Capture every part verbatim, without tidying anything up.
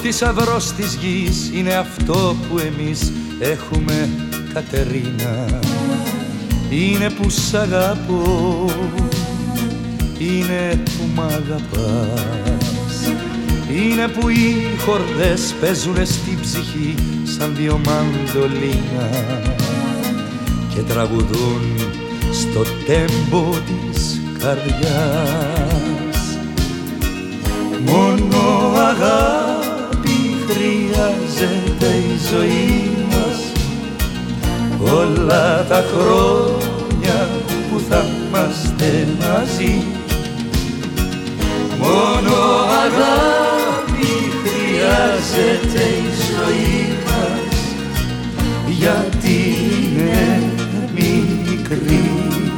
θησαυρός της γης είναι αυτό που εμείς έχουμε, Κατερίνα. Είναι που σ' αγαπώ, είναι που μ' αγαπάς, είναι που οι χορδές παίζουνε στην ψυχή σαν δυο μαντολίνα και τραγουδούν στο τέμπο της καρδιάς. Μόνο αγάπη χρειάζεται η ζωή μας, όλα τα χρόνια που θα είμαστε μαζί. Μόνο αγάπη χρειάζεται η ζωή μας, γιατί είναι μικρή.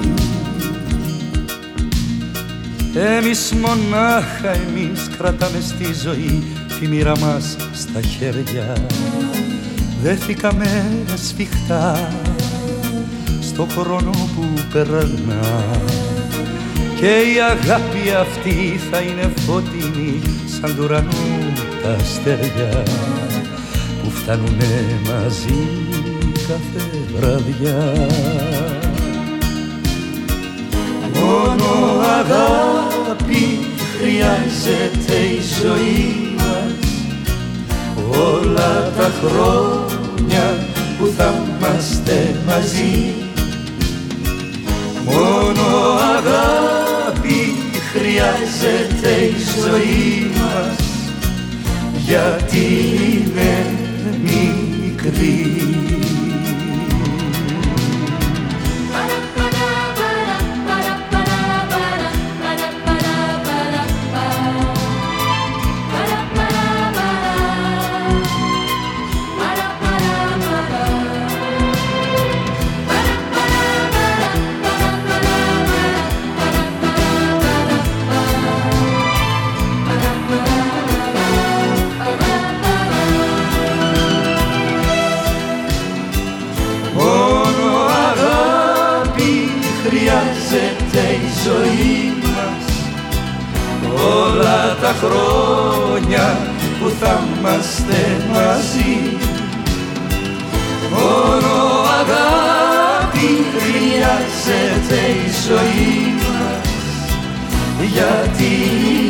Εμείς μονάχα εμείς κρατάμε στη ζωή τη μοίρα μας στα χέρια. Δέθηκαμε σφιχτά στο χρόνο που περνά και η αγάπη αυτή θα είναι φωτεινή σαν του ουρανού τα αστέρια που φτάνουνε μαζί κάθε βραδιά. Μόνο αγάπη χρειάζεται η ζωή μας, όλα τα χρόνια που θα είμαστε μαζί. Μόνο αγάπη χρειάζεται η ζωή μας, γιατί είναι μικρή. Χρειάζεται η ζωή μας, όλα τα χρόνια που θα είμαστε μαζί. Μόνο αγάπη χρειάζεται η ζωή μας, γιατί